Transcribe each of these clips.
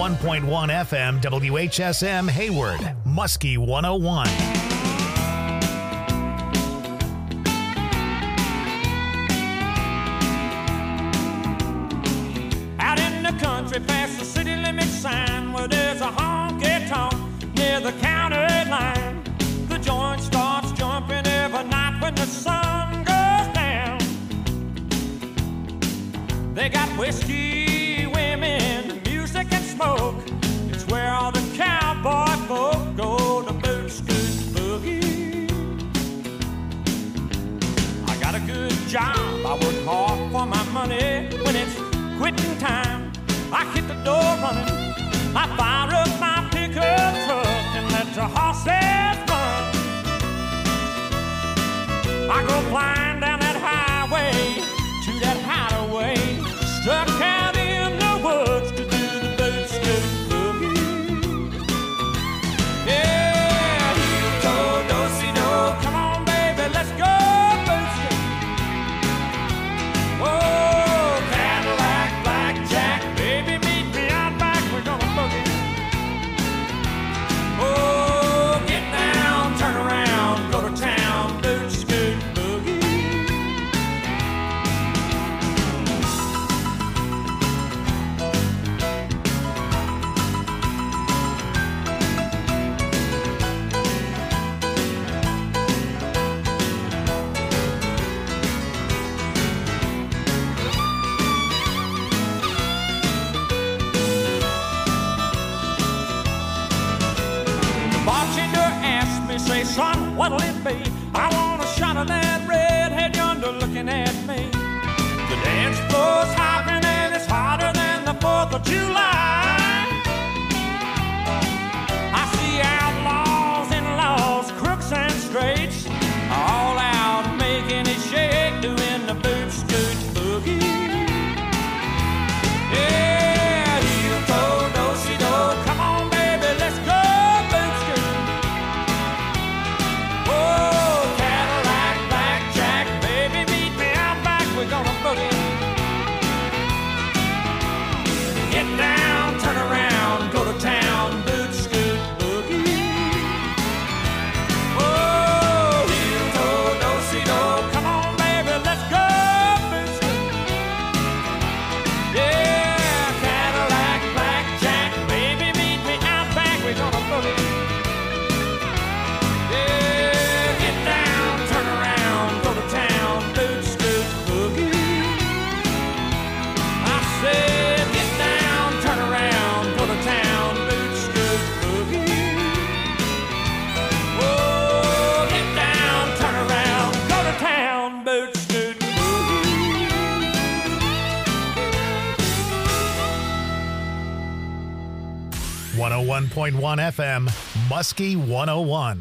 101.1 FM WHSM Hayward, Muskie 101. Out in the country past the city limit sign where there's a honky-tonk near the county line. The joint starts jumping every night when the sun goes down. They got whiskey, women, music and smoke. It's where all the cowboy folk go to boot, scoot, boogie. I got a good job, I work hard for my money. When it's quitting time, I hit the door running. I fire up my pickup truck and let the horses run. I go flying down that highway to that hideaway, stuck out in the woods to do the boot, scoot, boogie. Yeah, heel-toe, do-si-do, come on baby, let's go boot, scoot. Whoa, Cadillac, blackjack, baby, meet me out back, we're gonna boogie. Oh, get down, turn around, go to town, boot, scoot, boogie. The bartender asked me, say, son, what'll it be? I want a shot of that redhead yonder looking at me. The dance floor's hopping and it's hotter than the 4th of July. I see outlaws and laws, crooks and straights, all out making it shake, doing the boot, scoot, boogie. Yeah, heel-toe, do-si-do, come on baby, let's go boot, scoot. Whoa, Cadillac, blackjack, baby, meet me out back, we're gonna boogie. Get down, turn around, go to town, boot, scoot, boogie. Whoa, heel-toe, do-si-do, come on baby, let's go boot, scoot. Yeah, Cadillac, blackjack, baby, meet me out back, we're gonna boogie. Yeah, get down, turn around, go to town, boot, scoot, boogie. I said, get down, turn around, go to town, boot, scoot, boogie. Oh, get down, turn around, go to town, boot, scoot, boogie. 101.1 FM, Muskie 101.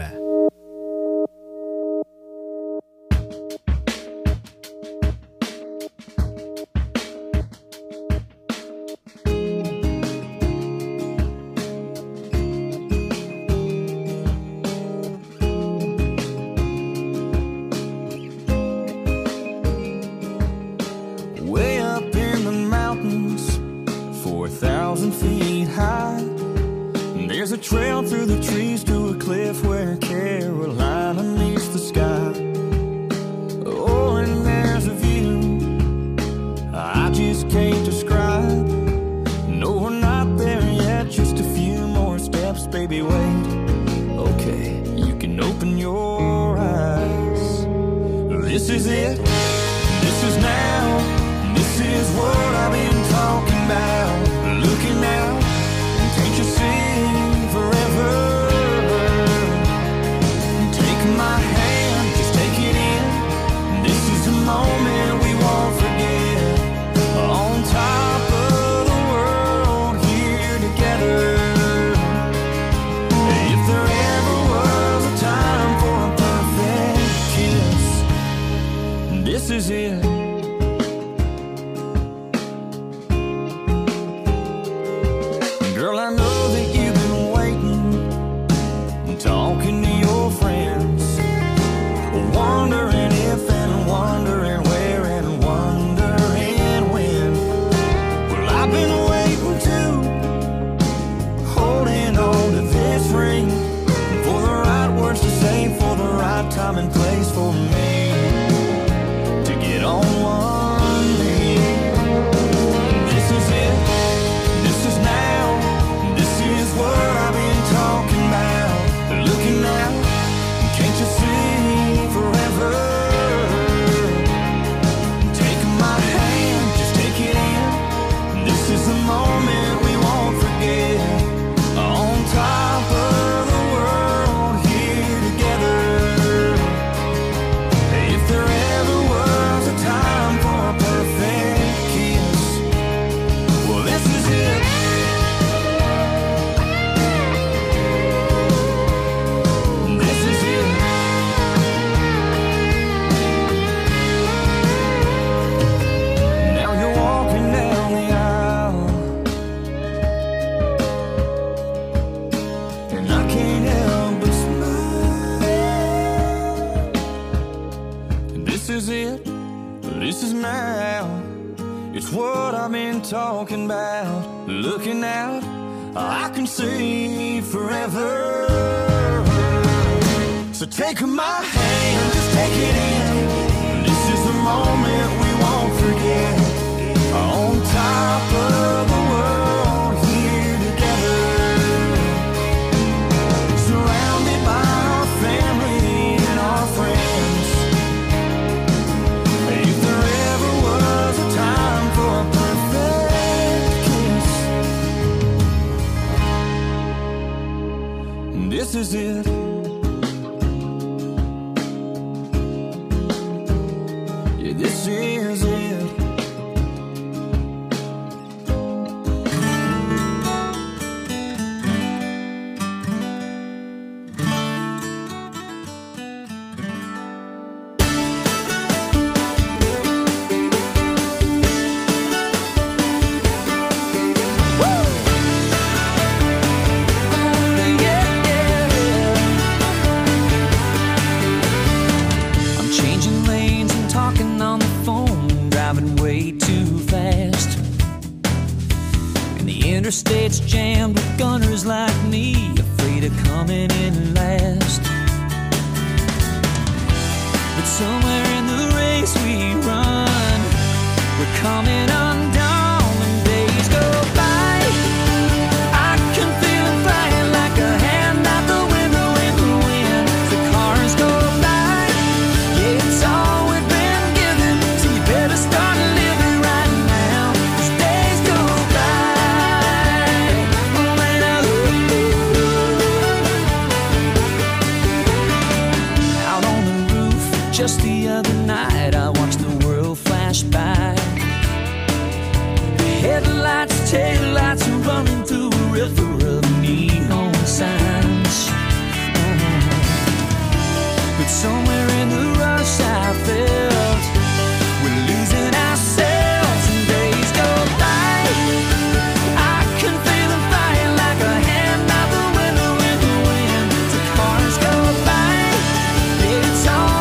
Way up in the mountains, 4,000 feet high, there's a trail through the trees to a cliff where talking about. Looking out, I can see forever. So take my hand, just take it in. This is the moment we won't forget. On top of the world, here together. Surrounded by our family and our friends. If there ever was a time for a perfect kiss, this is it. This is it. Interstate's jammed with gunners like me, afraid of coming in last. But somewhere in the race we run, we're coming undone when days go by. I can feel it flying like a hand out the window in the wind. The cars go by, yeah, it's all we've been given, so you better start living right now. These days go by. Just the other night I watched the world flash by. Headlights, taillights are running through a river of neon signs. But somewhere in the rush I felt we're losing ourselves and days go by. I can feel them flying like a hand out the window in the wind. The cars go by, yeah, it's all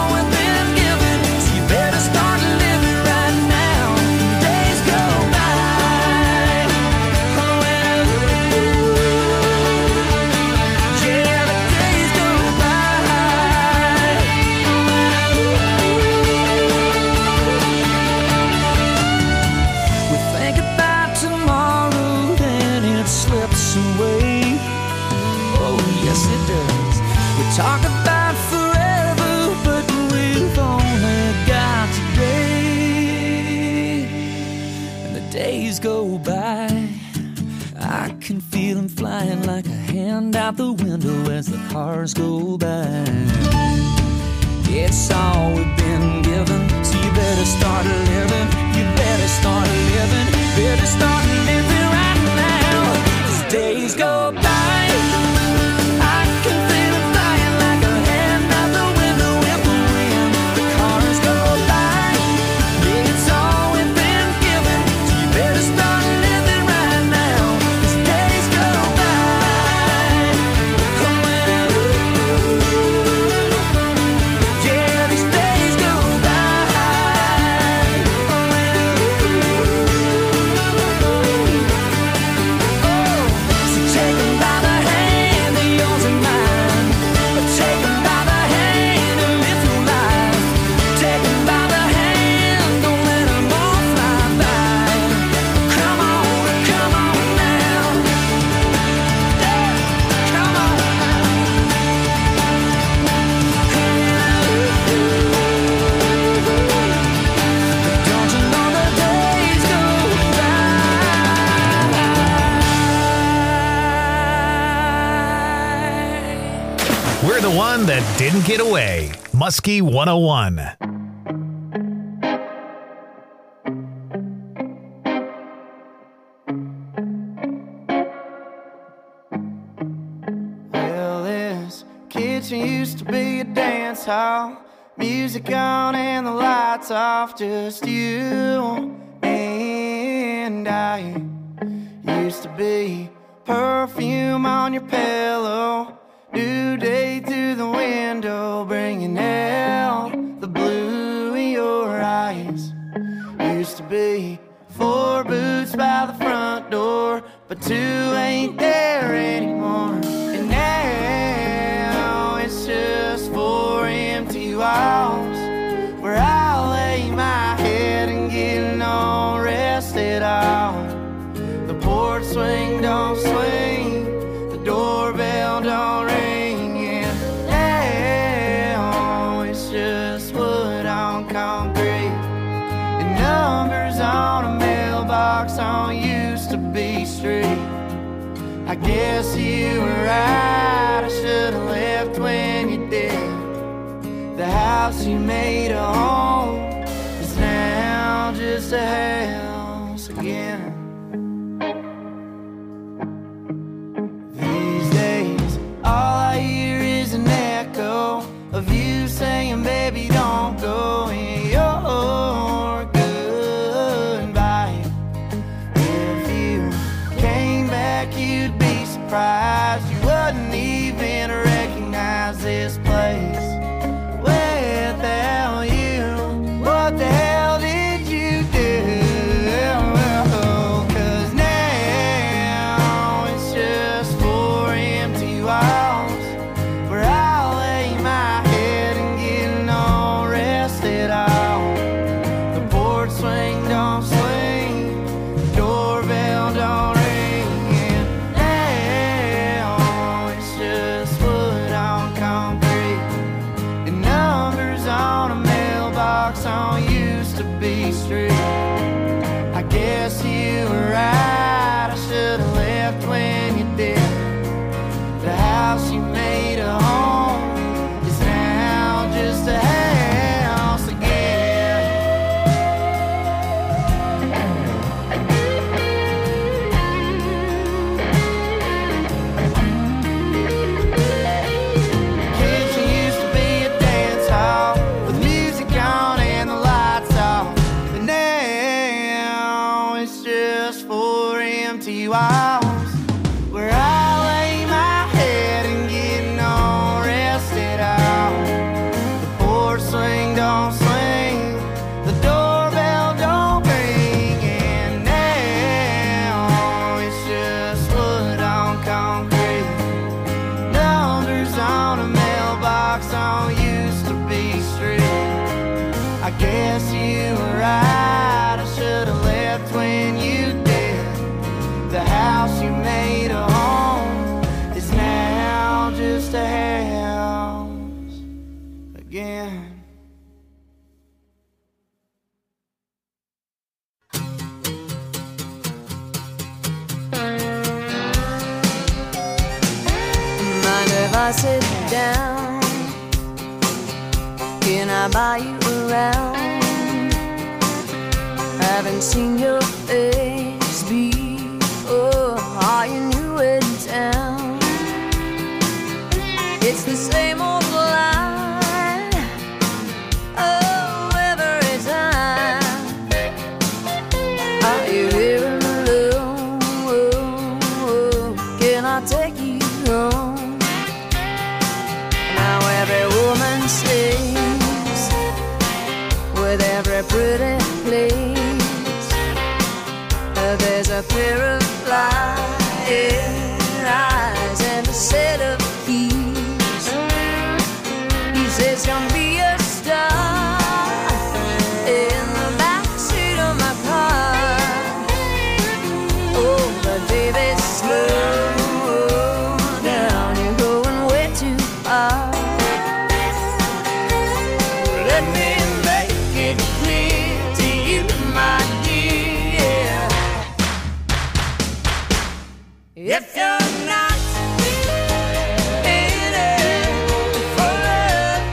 talk about forever, but we've only got today. And the days go by, I can feel them flying like a hand out the window as the cars go by. It's all we've been given, so you better start living. You better start living. Better start living right now. As days go by, the one that didn't get away. Muskie 101. Well, this kitchen used to be a dance hall. Music on and the lights off. Just you and I. Used to be perfume on your pillow. New day through the window, bringing out the blue in your eyes. Used to be 4 boots by but two ain't there anymore. And now it's just 4 empty walls where I lay my head and get no rest at all. The porch swing don't swing, the doorbell don't ring, and now it's just wood on concrete and numbers on a mailbox on used to be street. I guess you were right, I should've left when you did. The house you made a home is now just a house again. These days, all I hear is an echo of you saying, baby, don't go in your goodbye. If you came back, you'd be surprised you wouldn't even recognize this place. Without you, what the hell did you do? 'Cause now it's just 4 empty walls where I lay my head and get no rest at all. The porch swing don't swing, the doorbell don't ring, and now it's just wood on concrete and numbers on a mailbox on used to be street. I guess you were right, I should've left when you did. The house you made a home is now just a house again. Kitchen used to be a dance hall with music on and the lights off, but now it's just 4 empty walls where I lay my head and get no rest at all. The porch swing don't swing, the doorbell don't ring, and now it's just wood on concrete, numbers on a mailbox on used to be street. I guess you were right, I should've left when you did. The house you made a home is now just a house again. Mind if I sit down? Can I buy you around? Haven't seen your face before. Are you new in town? It's the same old line, oh, every time. Are you here alone? Can I take you home? Now every woman sings with every pretty place. There's a pair of flying eyes and a set of keys. He says, come be a star in the backseat of my car. Oh, but baby, slow down, you're going way too far. Let me make it clear to you, my dear. If you're not in it for love,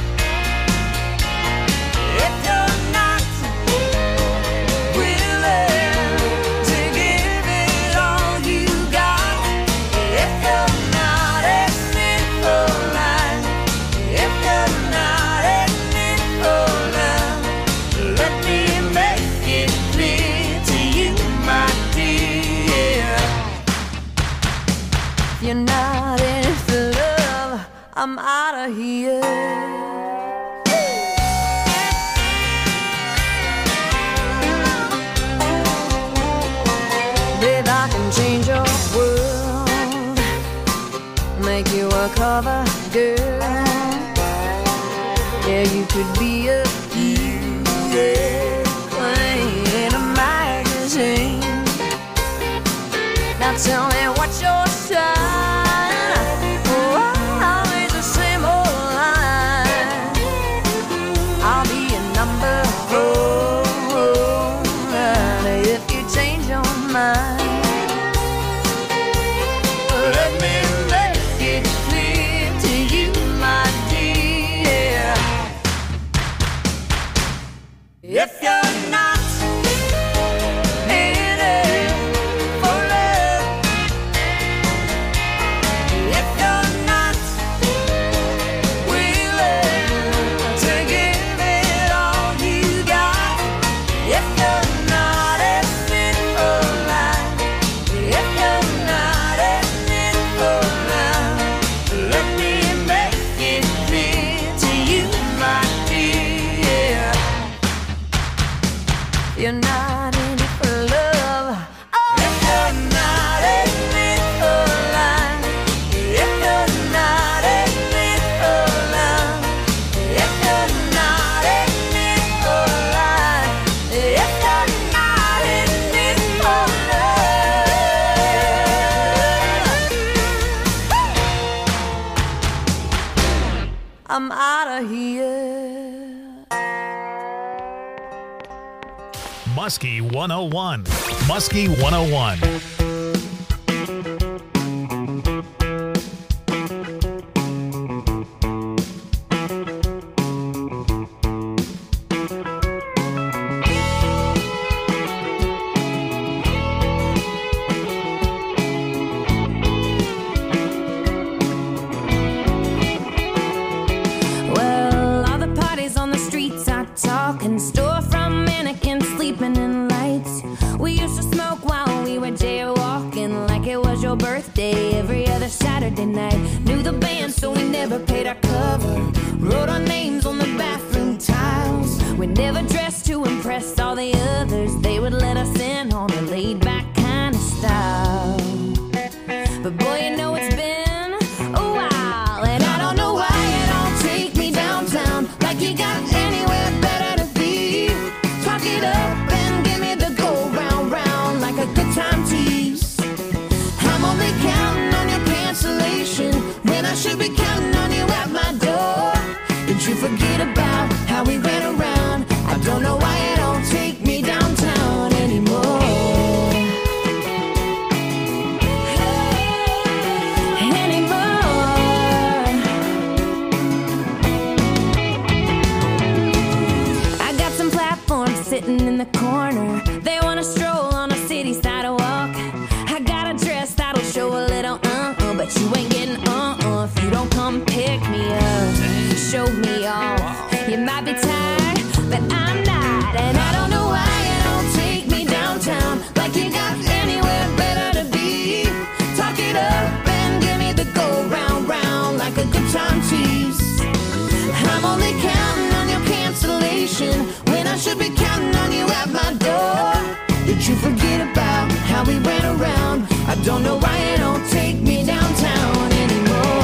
if you're not willing to give it all you got, if you're not in it for life, if you're not in it for love, let me make it clear to you, my dear. If you're not in it for love, I'm out of here. Babe, I can change your cover girl. Yeah, you could be a queen in a magazine. Now tell me what's your sign? Oh, always the same old line. I'll be a number 4 if you change your mind. Let me make it clear to you, my dear. If you're not in it for love, if you're not willing to give it all you got, if you're not in it for life, if you're not in it for love, let me make it clear to you, my dear. You're not in it for love. Oh, if you're not in it for life, if you're not in it for love, if you're not in it for life, if you're not in it for love, I'm out of here. Muskie 101. Muskie 101. Well, all the parties on the streets are talking, storefront mannequins sleeping in lights. We used to smoke while we were jaywalking, like it was your birthday every other Saturday night. Knew the band, so we never paid our cover. Wrote our names on the bathroom tiles. We never dressed to impress all the others. They would let us in on a laid-back kind of style. But boy, you know it's been a while, and I don't know why you don't take me downtown like you got anywhere better to be. Talk it up and give me the go round round like a good time tease. I'm only counting on your cancellation when I should be counting on you at my door. Did you forget about how we ran around? I don't know why you don't take me downtown anymore. Sitting in the corner, they wanna stroll on a city sidewalk. I got a dress that'll show a little but you ain't getting if you don't come pick me up, show me off. You might be tired, but I'm not, and I don't know why you don't take me downtown like you got anywhere better to be. Talk it up and give me the go round round like a good time tease. I'm only counting on your cancellation when I should be counting on you at my door. Did you forget about how we ran around? I don't know why you don't take me downtown anymore.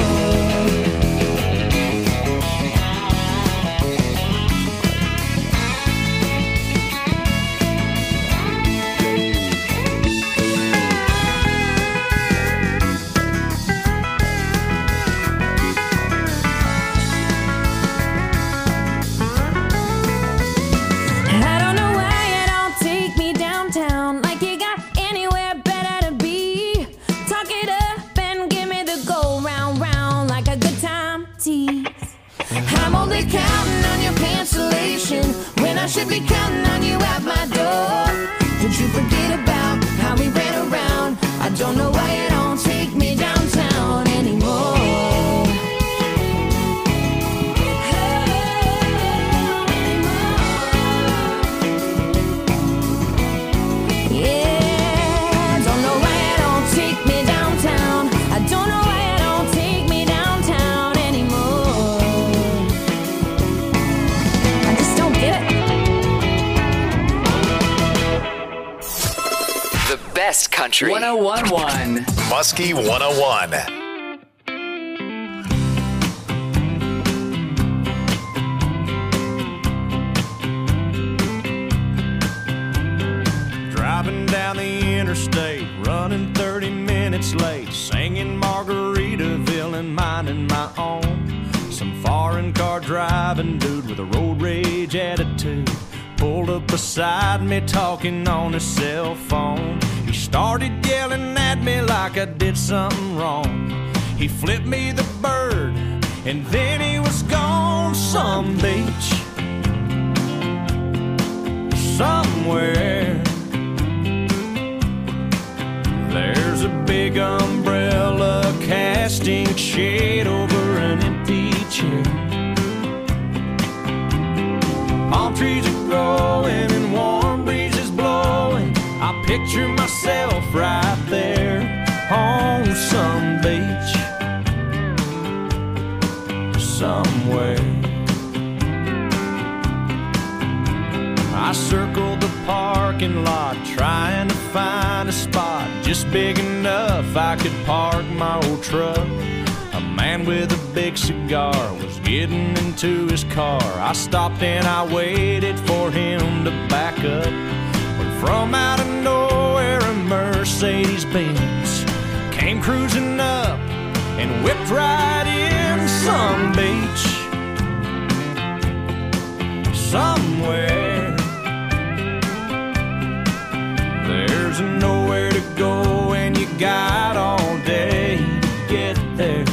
I'm only counting on your cancellation when I should be counting on you at my door. Did you forget about how we ran around? I don't know why you don't take me downtown anymore. Yeah, don't know why you don't take me downtown. I don't know why you don't take me downtown anymore. I just don't get it. The best country. 101.1. Muskie 101. foreign car driving dude with a road rage attitude pulled up beside me talking on his cell phone. He started yelling at me like I did something wrong. He flipped me the bird and then he was gone. Some beach somewhere, there's a big umbrella casting shade over an empty chair. Palm trees are growing and warm breezes blowing. I picture myself right there on some beach somewhere. I circled the parking lot trying to find a spot just big enough I could park my old truck. A man with a big cigar was getting into his car. I stopped and I waited for him to back up. When from out of nowhere a Mercedes-Benz came cruising up and whipped right in. Some beach somewhere, there's nowhere to go and you got all day to get there.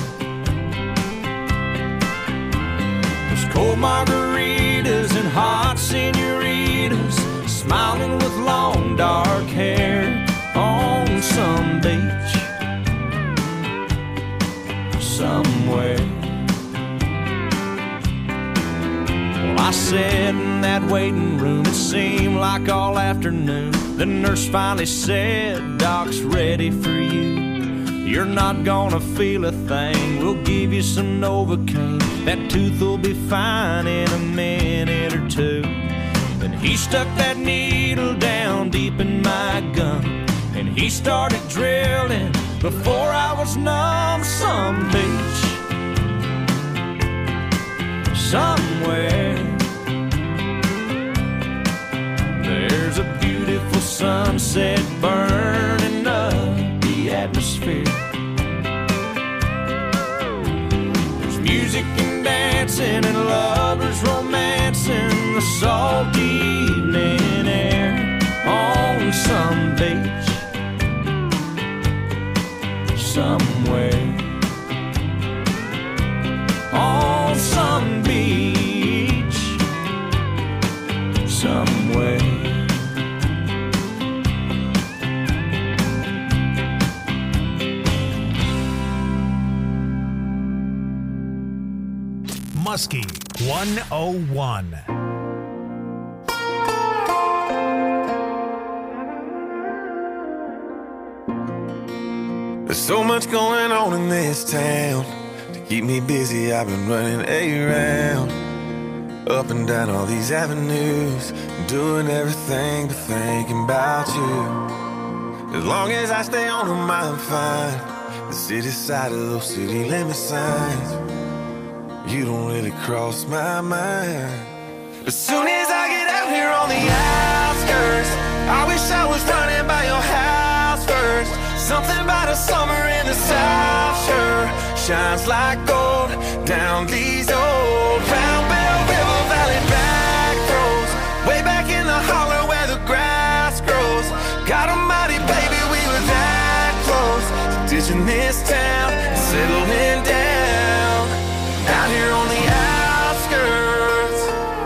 There's cold margaritas and hot senoritas smiling with long dark hair on some beach somewhere. Well, I sat in that waiting room, it seemed like all afternoon. The nurse finally said, "Doc's ready for you. You're not gonna feel a thing. We'll give you some Novocaine. That tooth will be fine in a minute or two." Then he stuck that needle down deep in my gum and he started drilling before I was numb. Some beach somewhere, there's a beautiful sunset burning up the atmosphere. There's music and dancing and lovers romancing the salty evening air on some beach somewhere. On some beach somewhere. Muskie 101. There's so much going on in this town. To keep me busy, I've been running around, up and down all these avenues, doing everything but thinking about you. As long as I stay on them, I'm fine. The city side of those city limit signs, you don't really cross my mind. As soon as I get out here on the outskirts, I wish I was running by your house first. Something about a summer in the South sure shines like gold down these old Round Bell River Valley back roads, way back in the holler where the grass grows. God almighty, baby, we were that close to ditching this town and settling down out here on the outskirts.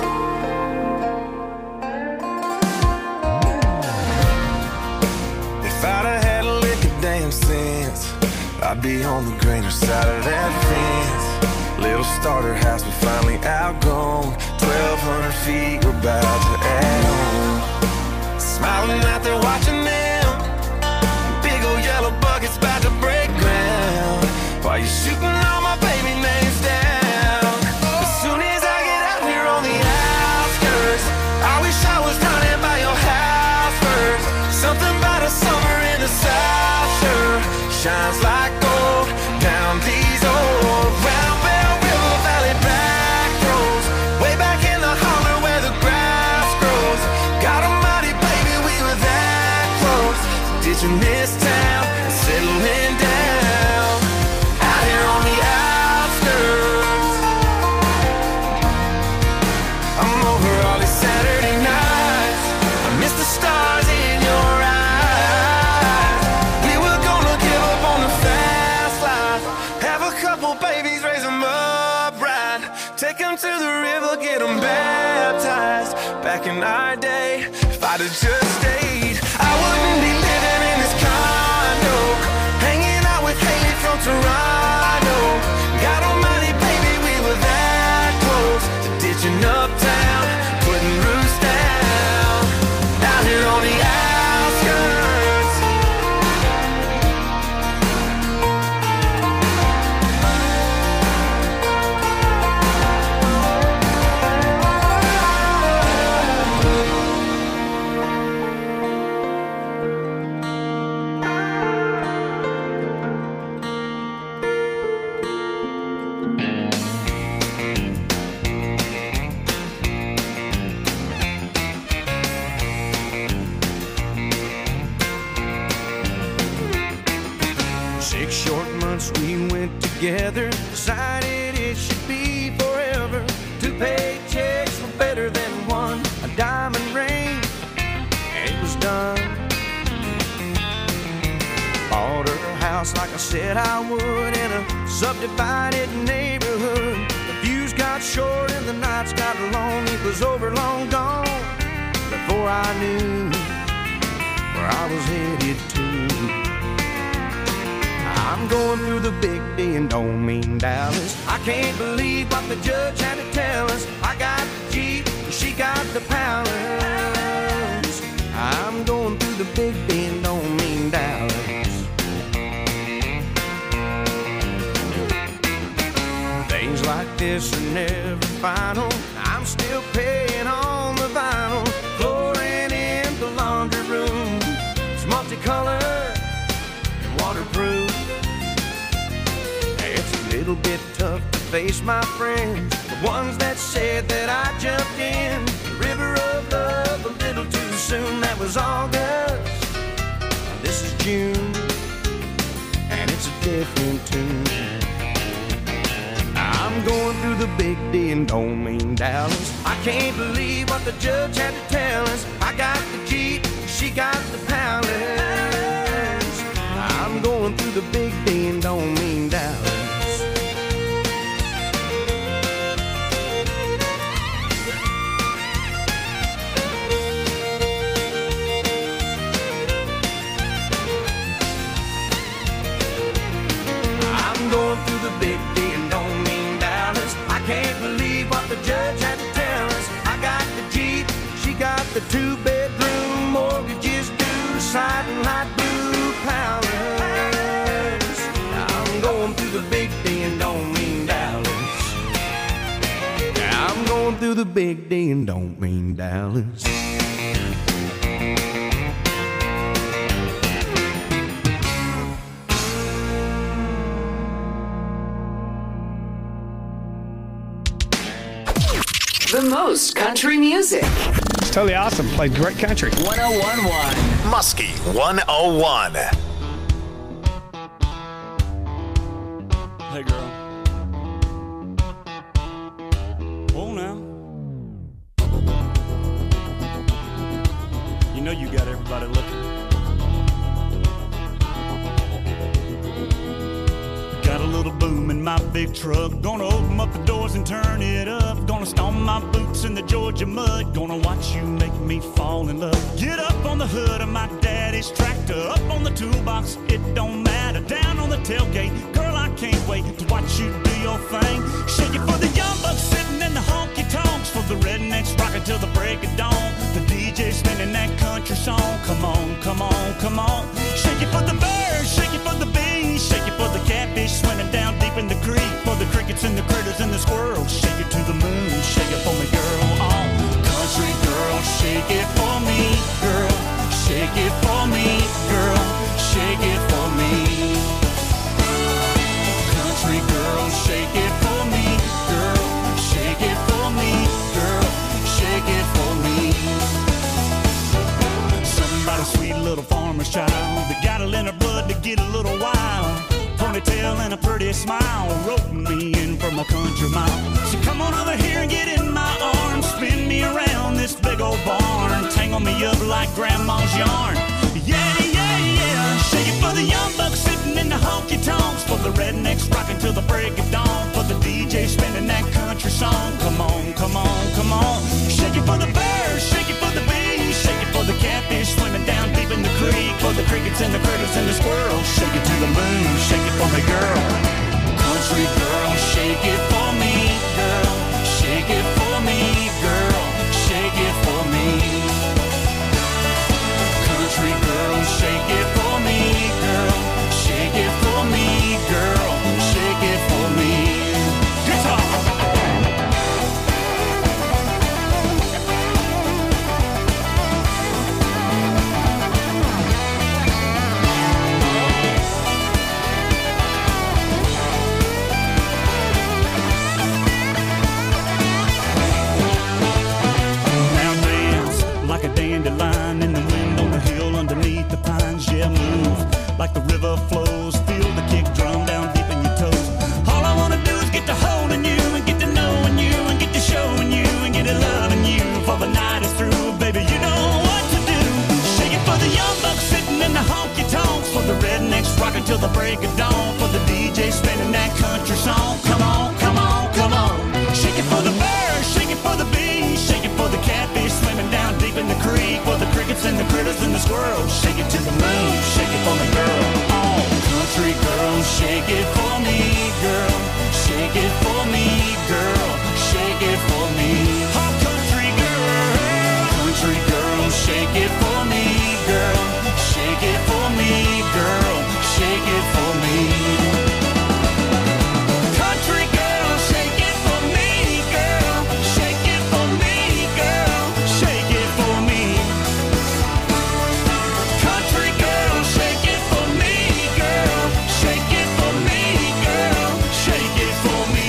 If I'd have had a lick of damn sense, I'd be on the greener side of that fence. Little starter house, we finally outgrown. 1,200 feet, we're about to add on. Smiling out there watching them, big old yellow buckets about to break ground, while you're shooting all my baby names down. As soon as I get out here on the outskirts, I wish I was running by your house first. Something about a summer in the South sure shines like gold down these old Round Bell River Valley back roads, way back in the holler where the grass grows. God almighty, baby, we were that close to ditching this town and settling down out here on the outskirts. them to the river, get them baptized. Back in our day, if I'd have just stayed, I wouldn't be living in this condo, hanging out with Haley from Toronto. God almighty, baby, we were that close to ditching uptown, putting roofs down, out here on the outskirts. We went together, decided it should be forever. 2 paychecks were better than one, a diamond ring, and it was done. Bought her a house like I said I would, in a subdivided neighborhood. The views got short and the nights got long. It was over, long gone, before I knew where I was headed to. I'm going through the big D and don't mean Dallas. I can't believe what the judge had to tell us. I got the Jeep, she got the Palace. I'm going through the big D and don't mean Dallas. Things like this are never final. I'm still paying on the vinyl. Flooring in the laundry room, it's multicolored and waterproof. A little bit tough to face my friends, the ones that said that I jumped in the river of love a little too soon. That was August, this is June, and it's a different tune. I'm going through the big D and don't mean Dallas. I can't believe what the judge had to tell us. I got the Jeep, she got the Palace. I'm going through the big D and don't mean Dallas. Going through the big D and don't mean Dallas. I can't believe what the judge had to tell us. I got the Jeep, she got the 2-bedroom, mortgages due, siding light blue Palace. I'm going through the big D and don't mean Dallas. I'm going through the big D and don't mean Dallas. The most country music. It's totally awesome. Played great country. 101.1 Muskie 101. Hey, girl. Oh, now. You know you got everybody looking. Got a little boom in my big truck. Gonna open up the doors and turn it up. Gonna stomp my boots in the Georgia mud. Gonna watch you make me fall in love. Get up on the hood of my daddy's tractor. Up on the toolbox, it don't matter. Down on the tailgate, girl, I can't wait to watch you do your thing. Shake it for the young bucks sitting in the honky-tonks. For the rednecks rocking till the break of dawn. The DJ spinning that country song. Come on, come on, come on. Shake it for the birds, shake it for the bees. Shake it for the catfish swimming down deep in the creek. For the crickets and the critters and the squirrels. Shake it to the moon, shake it for me, girl. Oh, country girl, shake it for me, girl. Shake it for me, girl. Shake it for me. Country girl, shake it for me, girl. Shake it for me, girl. Shake it for me. Somebody sweet little farmer's child that got it in her blood to get a little wild. Ponytail and a pretty smile, roping me in from a country mile. So come on over here and get in my arms, spin me around this big old barn, tangle me up like grandma's yarn. Yeah, yeah, yeah. Shake it for the young bucks sitting in the home. honky-tonks, for the rednecks rocking till the break of dawn, for the DJ spinning that country song. Come on, come on, come on. Shake it for the birds, shake it for the bees, shake it for the catfish swimming down deep in the creek, for the crickets and the critters and the squirrels. Shake it to the moon, shake it for me, girl. Country girl, shake it for me, girl. Shake it for me, girl. Shake it for me. Country girl, shake it for me, girl. Shake it for me, girl. Shake it for me. Guitar. Now dance like a dandelion in the wind on the hill underneath the pines. Yeah, move like the river flows. Feel the kick drum down deep in your toes. All I wanna do is get to holding you and get to knowing you and get to showing you and get to loving you. For the night is through, baby, you know what to do. Shake it for the young bucks sitting in the honky tonks, for the rednecks rocking till the break of dawn, for the DJ spinning that country song. Come on, come on, come on. Shake it for the birds, shake it for the bees, shake it for the catfish swimming down deep in the creek, for the crickets and the critters and the squirrels. Shake it to the moon, shake it for me, girl. Oh, country girl, shake it for me, girl. Shake it for me, girl. Shake it for me. Oh, country girl, shake it for me, girl. Shake it for me, girl. Shake it for me. Country girl, shake it for me, girl. Shake it for me, girl. Shake it for me. Country girl, shake it for me, girl. Shake it for me, girl. Shake it for me.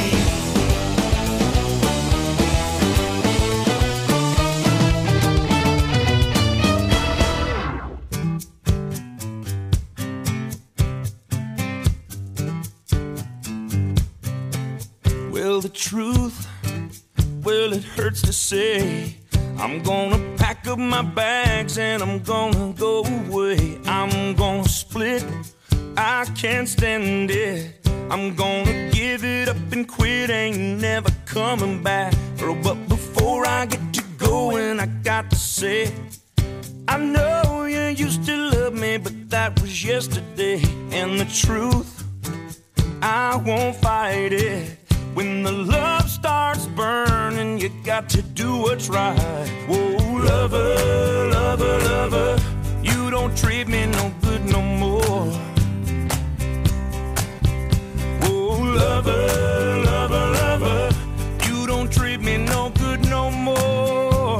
Well, the truth, well, it hurts to say. I'm gonna pack up my bags and I'm gonna go away. I'm gonna split, I can't stand it. I'm gonna give it up and quit, ain't never coming back. Oh, but before I get to going, I got to say, I know you used to love me, but that was yesterday. And the truth, I won't fight it. When the love starts burning, you got to do what's right. Whoa, lover, lover, lover, you don't treat me no good no more. Whoa, lover, lover, lover, you don't treat me no good no more.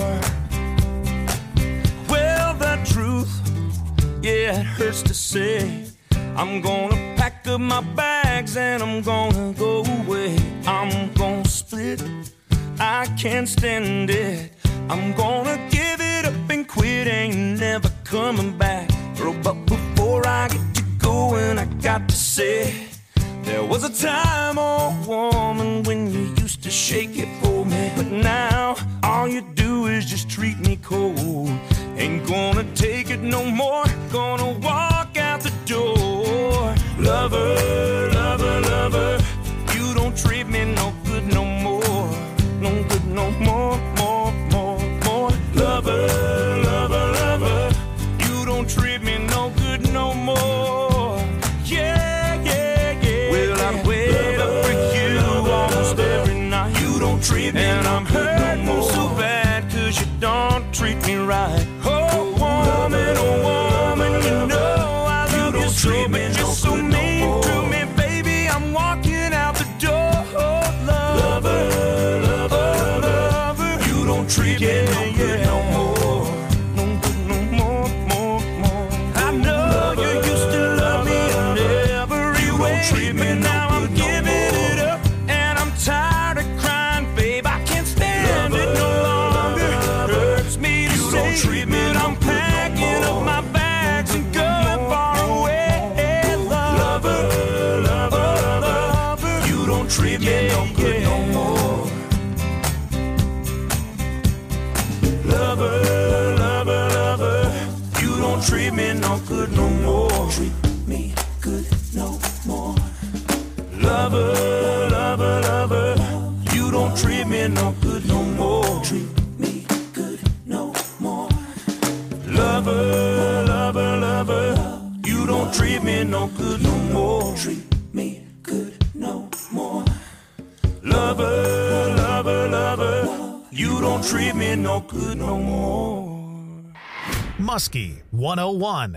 Well, the truth, yeah, it hurts to say. I'm gonna pack up my bags and I'm gonna go away. I'm gonna split, I can't stand it. I'm gonna give it up and quit, ain't never coming back. Oh, but before I get to going, I got to say, there was a time, oh woman, when you used to shake it for me. But now, all you do is just treat me cold. Ain't gonna take it no more, gonna walk out the door. Lover, lover, lover, you don't treat me no good no more. No good no more, more, more, more. Lover, lover, lover, you don't treat me no good no more. Yeah, yeah, yeah. Well, I wait up for you almost every night. You don't treat me and I'm hurting no so bad, cause you don't treat me right. Oh, woman, you know I love you so, but you're so mean to me, baby. I'm walking out the door. Lover, lover, lover, you don't treat me no good no more. No good no more, more, more. I know you used to love me in every way, but now I'm giving it up and I'm tired of crying, babe. I can't stand it no longer. Hurts me to say, but I'm packing up my bags and going far away. Lover, lover, lover, you don't treat me no good no more. Lover, lover, lover, you don't treat me no good no more. Treat me good no more. me no good no more. Treat me good no more. Lover, lover, lover, you don't treat me no good no more. Treat me good no more. Lover, lover, lover, you don't treat me no good no more. Muskie 101.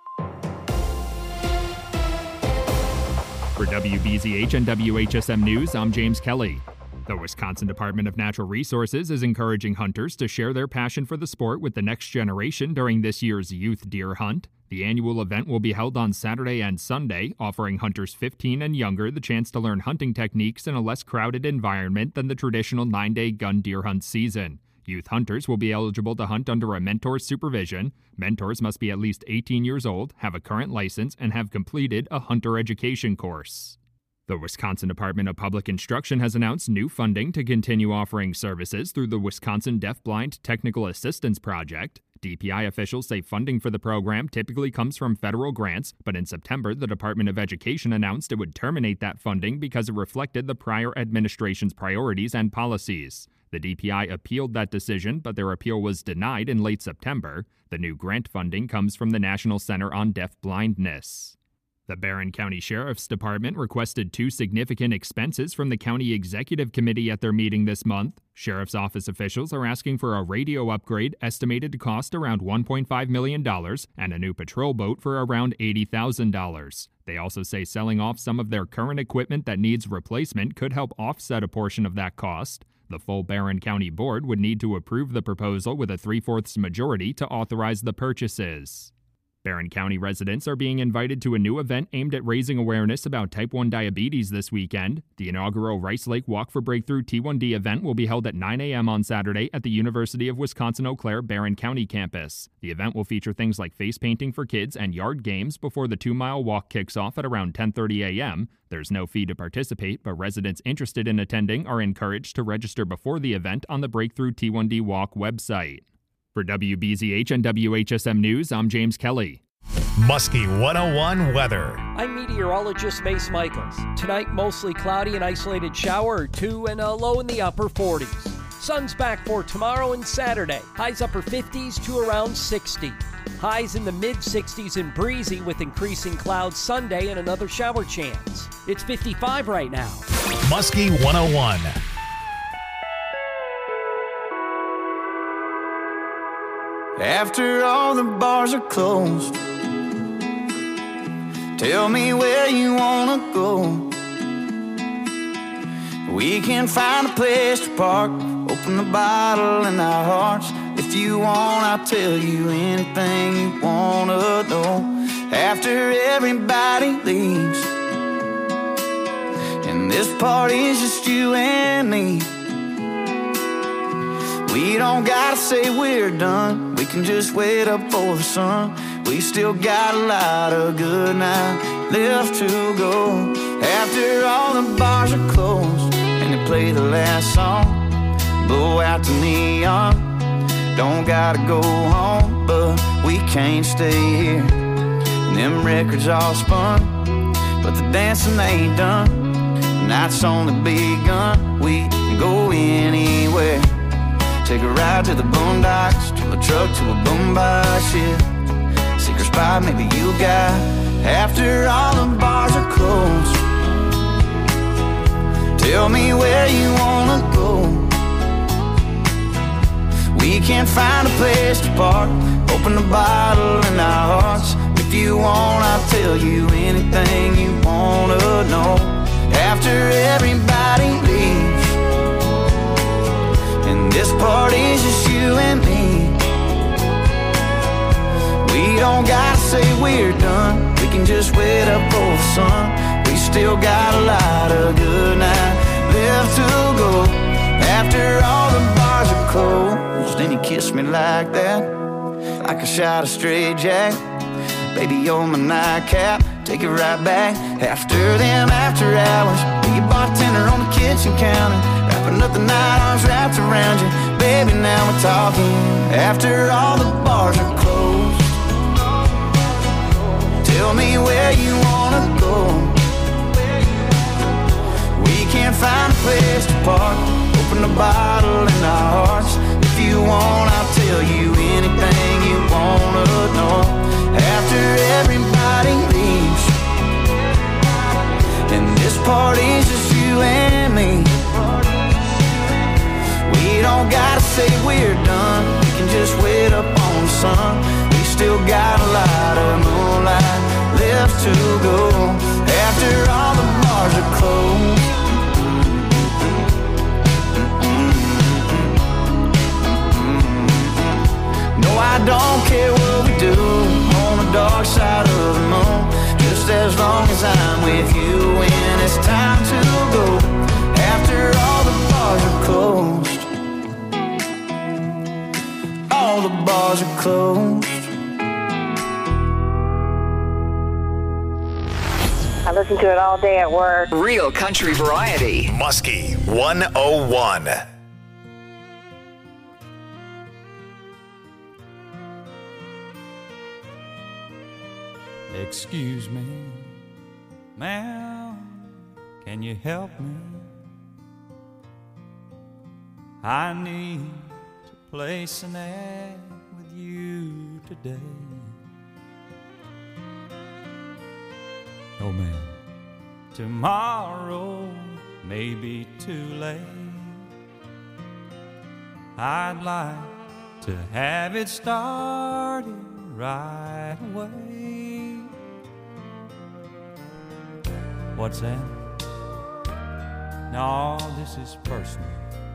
For WBZH and WHSM News, I'm James Kelly. The Wisconsin Department of Natural Resources is encouraging hunters to share their passion for the sport with the next generation during this year's youth deer hunt. The annual event will be held on Saturday and Sunday, offering hunters 15 and younger the chance to learn hunting techniques in a less crowded environment than the traditional 9-day gun deer hunt season. Youth hunters will be eligible to hunt under a mentor's supervision. Mentors must be at least 18 years old, have a current license, and have completed a hunter education course. The Wisconsin Department of Public Instruction has announced new funding to continue offering services through the Wisconsin Deafblind Technical Assistance Project. DPI officials say funding for the program typically comes from federal grants, but in September, the Department of Education announced it would terminate that funding because it reflected the prior administration's priorities and policies. The DPI appealed that decision, but their appeal was denied in late September. The new grant funding comes from the National Center on Deafblindness. The Barron County Sheriff's Department requested 2 significant expenses from the County Executive Committee at their meeting this month. Sheriff's Office officials are asking for a radio upgrade estimated to cost around $1.5 million and a new patrol boat for around $80,000. They also say selling off some of their current equipment that needs replacement could help offset a portion of that cost. The full Barron County Board would need to approve the proposal with a 3/4 majority to authorize the purchases. Barron County residents are being invited to a new event aimed at raising awareness about type 1 diabetes this weekend. The inaugural Rice Lake Walk for Breakthrough T1D event will be held at 9 a.m. on Saturday at the University of Wisconsin-Eau Claire Barron County campus. The event will feature things like face painting for kids and yard games before the 2-mile walk kicks off at around 10:30 a.m. There's no fee to participate, but residents interested in attending are encouraged to register before the event on the Breakthrough T1D Walk website. For WBZH and WHSM News, I'm James Kelly. Muskie 101 weather. I'm meteorologist Mace Michaels. Tonight, mostly cloudy, an isolated shower or 2, and a low in the upper 40s. Sun's back for tomorrow and Saturday. Highs upper 50s to around 60. Highs in the mid-60s and breezy with increasing clouds Sunday and another shower chance. It's 55 right now. Muskie 101. After all the bars are closed, tell me where you wanna go. We can find a place to park, open the bottle in our hearts. If you want, I'll tell you anything you wanna know. After everybody leaves, and this party's just you and me, we don't gotta say we're done, we can just wait up for the sun. We still got a lot of good night left to go. After all the bars are closed and they play the last song, blow out the neon. Don't gotta go home, but we can't stay here. And them records all spun, but the dancing ain't done. The night's only begun, we can go anywhere. Take a ride to the boondocks, turn the truck to a boombox, yeah. Secret spot maybe you got. After all the bars are closed, tell me where you wanna go. We can't find a place to park, open the bottle in our hearts. If you want, I'll tell you anything you wanna know. After everybody leaves, and this party's just you and me, we don't gotta say we're done, we can just wait up for the sun. We still got a lot of good night left to go. After all the bars are closed, and you kiss me like that, like a shot of straight jack. Baby, you're my nightcap, take it right back. After them after hours, be a bartender on the kitchen counter, wrapping up the night, arms wrapped around you. Baby, now we're talking. After all the bars are closed, tell me where you wanna go. We can't find a place to park, open the bottle in our hearts. If you want, I'll tell you anything you wanna know. After everybody leaves, and this party's just you and me, we don't gotta say we're done. We can just wait up on the sun. We still got a lot of moonlight left to go. After all the bars are closed, no, I don't care what we do on the dark side of the moon, just as long as I'm with you when it's time to go. After all the bars are closed, all the bars are closed. I listen to it all day at work. Real country variety. Muskie 101. Excuse me, ma'am, can you help me? I need to place an ad with you today. Oh, ma'am, tomorrow may be too late. I'd like to have it started right away. What's that? No, this is personal.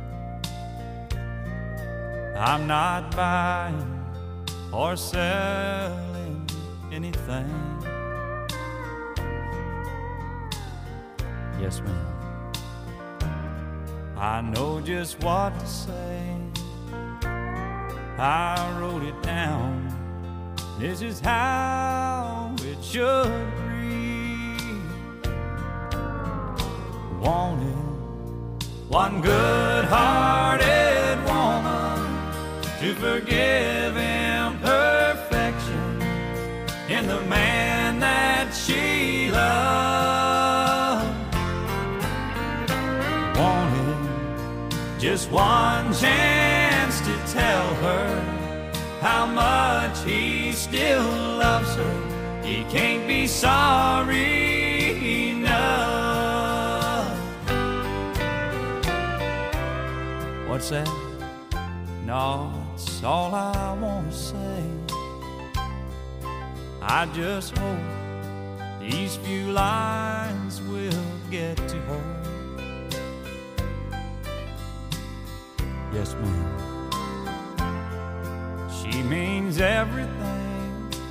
I'm not buying or selling anything. Yes, ma'am. I know just what to say. I wrote it down. This is how it should read. Wanted one good-hearted woman to forgive imperfection in the man that she loved. Wanted just one chance to tell her how much he still loves her. He can't be sorry enough. What's that? No, it's all I want to say. I just hope these few lines will get to her. Yes, ma'am. She means everything.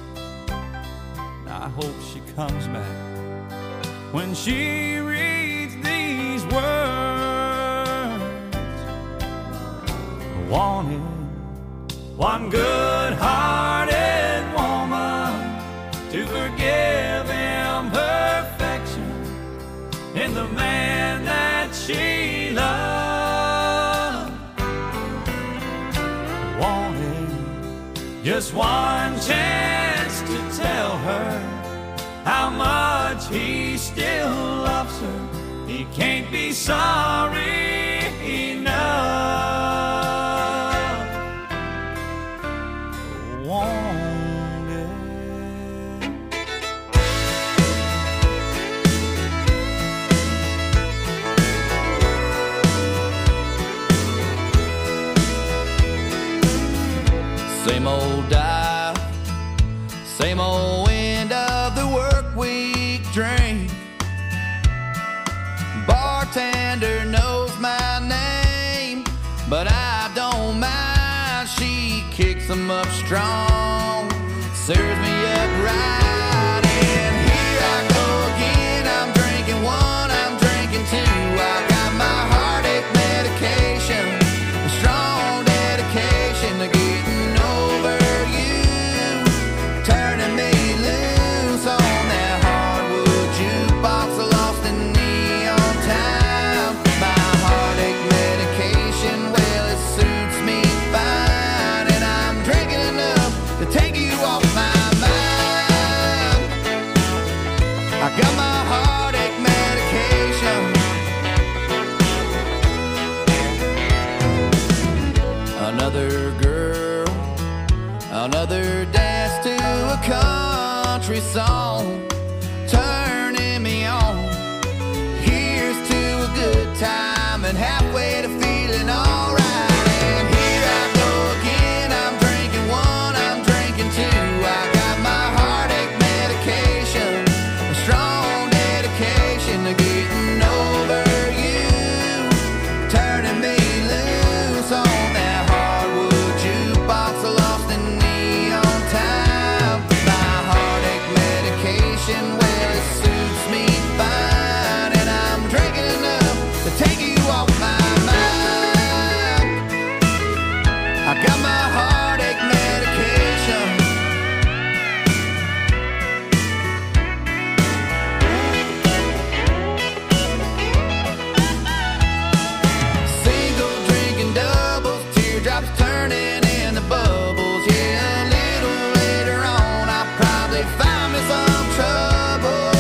I hope she comes back when she reads these words. I wanted one good-hearted woman to forgive imperfection in the man that she loved. Wanted just one chance to tell her how much he still loves her. He can't be sorry enough. Wanted. Same old dial, same old end of the work week drink. Bartender knows my name, but I don't mind. She kicks them up strong, serves me up right, and here I go again. I'm drinking one, I'm drinking two. I got my heartache medication, a strong dedication to getting over you, turning me loose on that hardwood jukebox, lost in neon time. My heartache medication, well, it suits me fine, and I'm drinking enough to another girl, another dance to a country song, turning me on. Here's to a good time and halfway to feeling alright. And here I go again, I'm drinking one, I'm drinking two. I got my heartache medication, a strong dedication to getting over you, turning me loose on that hardwood jukebox, lost in neon time. My heartache medication, well, it suits me fine, and I'm drinking enough to take you off my mind. I got my heartache medication. Single drinking doubles, teardrops turning into bubbles. Yeah, a little later on, I'll probably find me some trouble.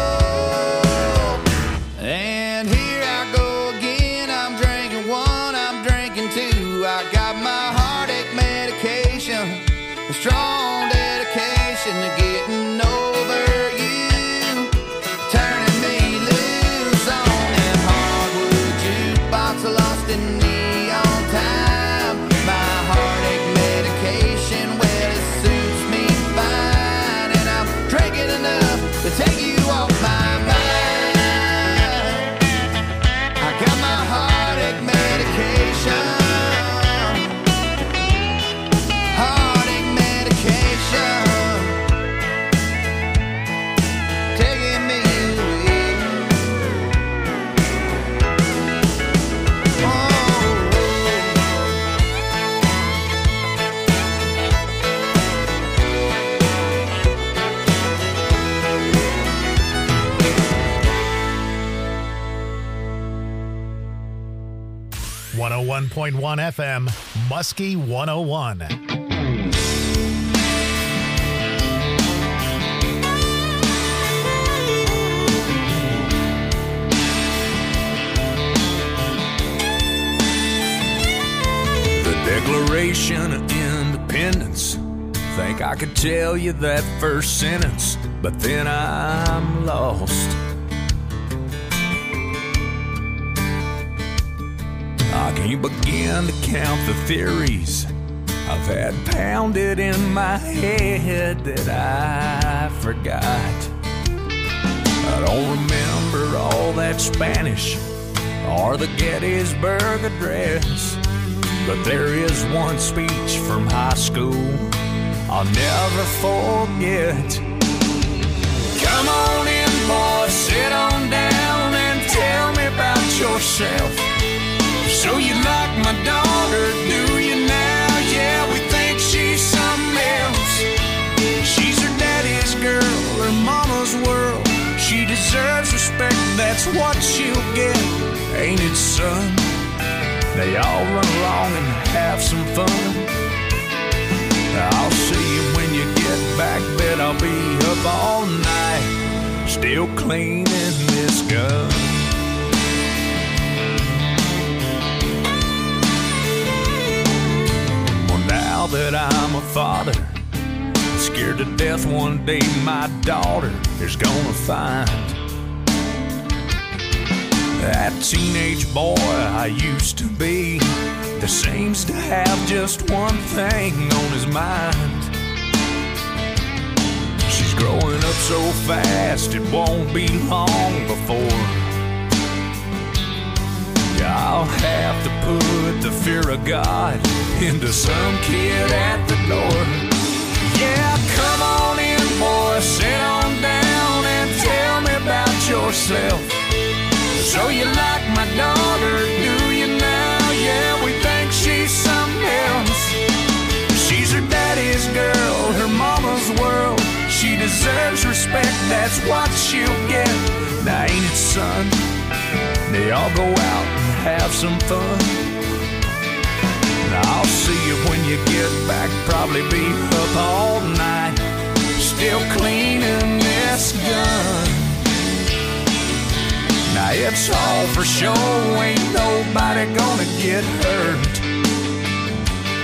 And here I go again, I'm drinking one, I'm drinking two. I got my heartache medication, a strong dedication to getting over you, turning me loose on that hardwood jukebox, lost in neon time. My heartache medication, well, it suits me fine, and I'm drinking enough to take you off my mind. I got my heartache medication, heartache medication, taking me away. Oh. 101.1 FM, Muskie 101. Declaration of Independence. Think I could tell you that first sentence, but then I'm lost. I can't begin to count the theories I've had pounded in my head that I forgot. I don't remember all that Spanish or the Gettysburg Address, but there is one speech from high school I'll never forget. Come on in, boys, sit on down and tell me about yourself. So you like my daughter, do you now? Yeah, we think she's something else. She's her daddy's girl, her mama's world. She deserves respect, that's what she'll get, ain't it, son? They all run along and have some fun. I'll see you when you get back, bet I'll be up all night, still cleaning this gun. Well, now that I'm a father, I'm scared to death one day my daughter is gonna find that teenage boy I used to be that seems to have just one thing on his mind. She's growing up so fast it won't be long before I'll have to put the fear of God into some kid at the door. Yeah, come on in, boy, sit on down and tell me about yourself. So you like my daughter, do you now? Yeah, we think she's something else. She's her daddy's girl, her mama's world. She deserves respect, that's what she'll get. Now ain't it, son? They all go out and have some fun. Now I'll see you when you get back, probably be up all night, still cleaning this gun. Now it's all for show, ain't nobody gonna get hurt.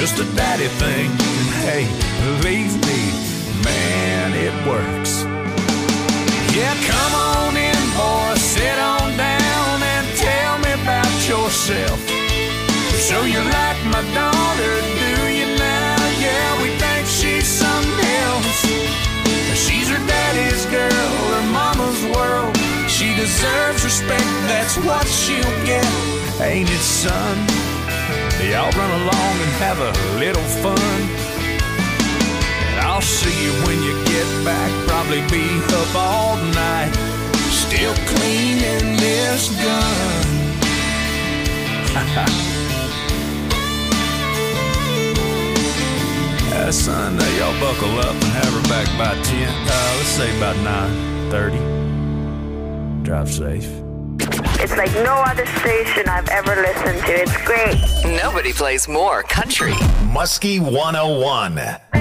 just a daddy thing. And hey, believe me, man, it works. Yeah, come on in, boy, sit on down and tell me about yourself. So you like my daughter, do you now? Yeah, we think she's something else. She's her daddy's girl, her mama's world. She deserves respect, that's what she'll get. Ain't it, son? Y'all run along and have a little fun. And I'll see you when you get back. Probably be up all night, still cleaning this gun. Son, y'all buckle up and have her back by 10. Let's say about 9:30. Drive safe. It's like no other station I've ever listened to. It's great. Nobody plays more country. Muskie 101.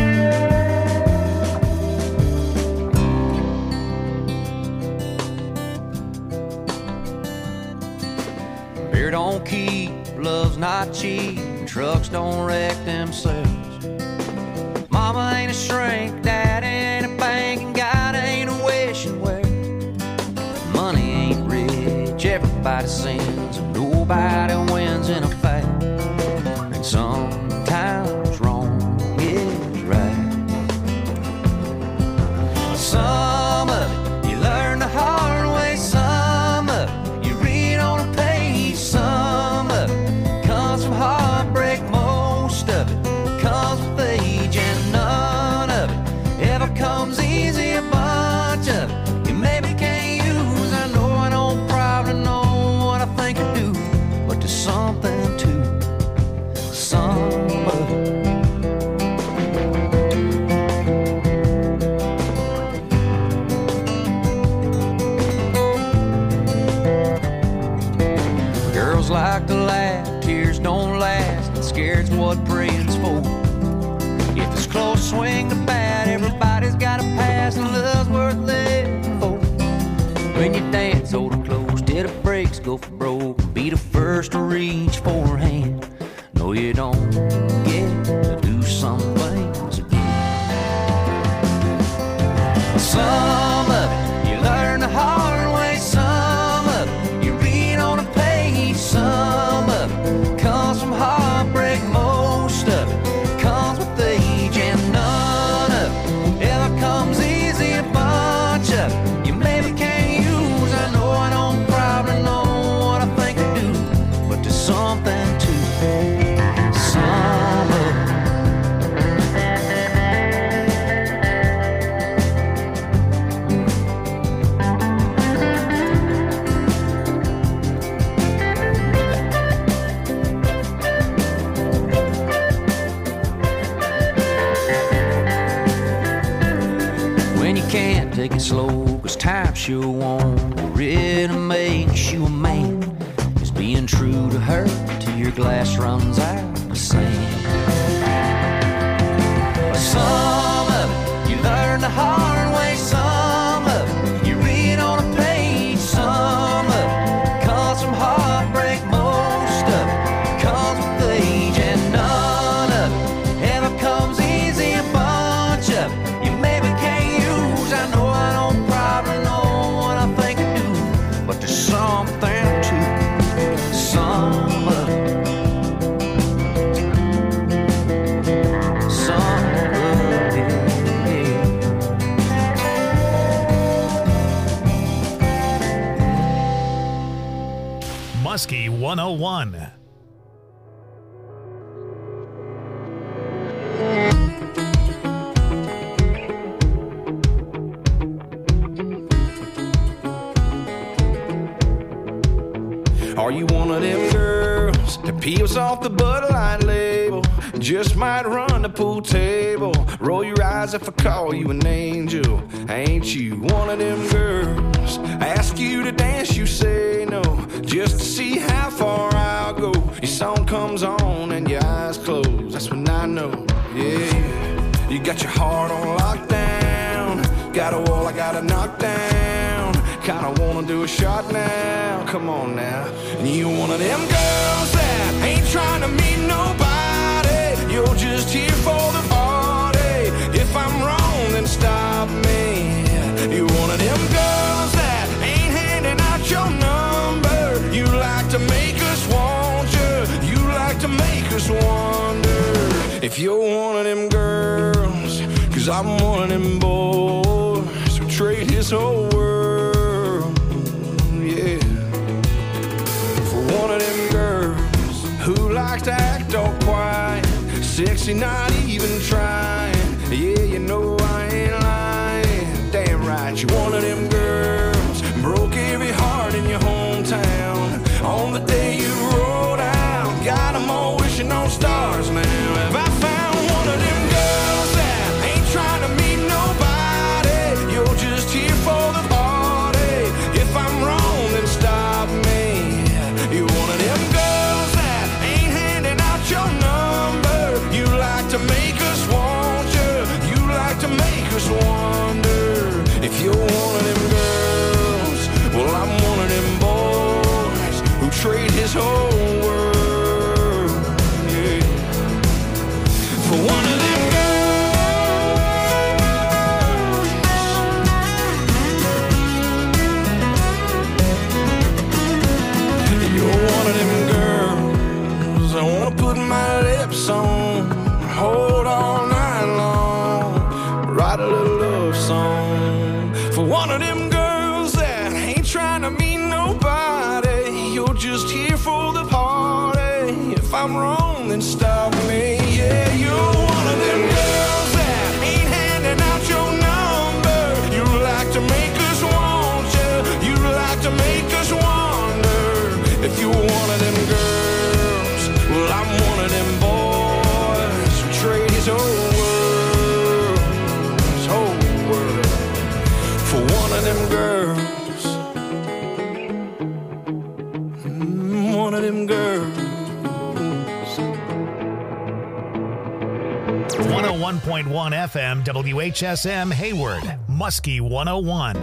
Beer don't keep, love's not cheap, trucks don't wreck themselves. Mama ain't a shrink, dad ain't a bank, and God ain't a wishing well. Money ain't rich, everybody sins, and nobody wins in a fight. And sometimes wrong is right. Some of it you learn the hard way, some of it you read on a page, some of it comes from heartbreak, most of it comes with age, and none of it ever comes easy. A bunch of it you maybe can't use. I know I don't probably know what I think I do, but there's something to some of it. Girls like to laugh, tears don't last, and scared's what praying's for. If it's close, swing the bat, everybody's got a pass, and love's worth living for. When you dance, hold it close till the brakes go for broke. Be the first to reach for her hand. No, you don't get to do some things again. Some of it you learn the hard way, some of it you read on a page, some of it comes from heartbreak, most of it comes with age, and none of it ever comes easy. A bunch of it you maybe can't use. I know I don't probably know what I think I do, but there's something to some of it. When you can't take it slow, cause time sure won't really makes you a man. Is being true to her till your glass runs out of sand. Some of it you learn the hard way, some of it you read on a page, some of it comes from heartbreak, most of it comes with age, and none of it ever comes easy. A bunch of it you maybe can't use. I know I don't probably know what I think I do, but there's something to some of it. Some of it, yeah. Muskie 101. Are you one of them girls that peels off the Bud Light label? Just might run the pool table. Roll your eyes if I call you an angel. Ain't you one of them girls? Ask you to dance, you say no, just to see how far I'll go. Your song comes on and your eyes close, that's when I know, yeah. You got your heart on lockdown, got a wall I gotta knock down. Kinda wanna do a shot now, come on now. And you one of them girls that ain't trying to meet nobody, you're to make us wonder if you're one of them girls, 'cause I'm one of them boys who trade his whole world, yeah, for one of them girls who likes to act all quiet, sexy, not even trying. Yeah, you know I ain't lying. Damn right, you're one of them girls, broke every heart in your hometown on the day you rolled out. Got them all wishing on stars now. Have I found one of them girls that ain't trying to meet nobody? You're just here for the party. If I'm wrong, then stop me. You're one of them girls that ain't handing out your number. You like to make us want you. You like to make us wonder if you're one of them girls. Well, I'm one of them boys who trade his whole world, yeah, for one of them girls. You're one of them girls I wanna put my lips on, hold all night long, write a little love song for one of them girls that ain't trying to meet nobody. You're just here for the party. If I'm wrong, then stop me. Yeah, you're one of them girls that ain't handing out your number. You like to make us want you. You like to make us wonder if you're one of them girls. Well, I'm one of them boys who trade his whole world for one of them girls. One of them girls. 101.1 FM WHSM Hayward, Muskie 101.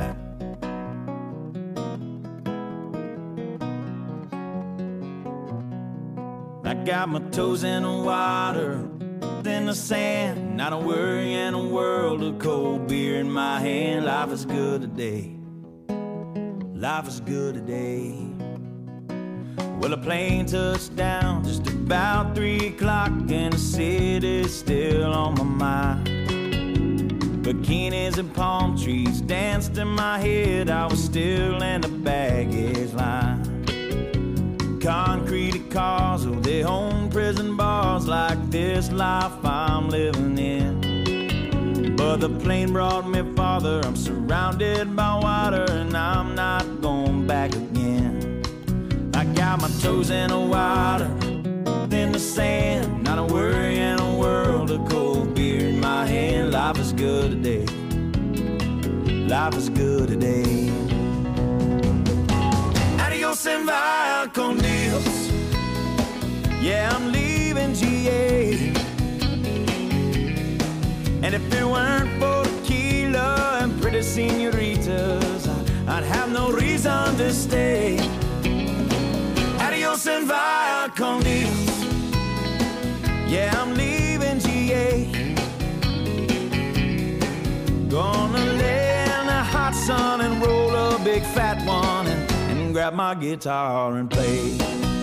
I got my toes in the water, in the sand, not a worry in a world of cold beer in my hand. Life is good today. Life is good today. Well, a plane touched down just about 3 o'clock, and the city's still on my mind. Bikinis and palm trees danced in my head. I was still in the baggage line. Concrete cars, oh, they own prison bars like this life I'm living in. But the plane brought me farther. I'm surrounded by water, and I'm not going back again. I got my toes in the water, in the sand, not a worry in a world of cold beer in my hand. Life is good today. Life is good today. Adios and via con Dios. Yeah, I'm leaving GA. And if it weren't for tequila and pretty senoritas, I'd have no reason to stay. Adios and via con Dios. Yeah, I'm leaving GA. Gonna lay in the hot sun and roll a big fat one and grab my guitar and play.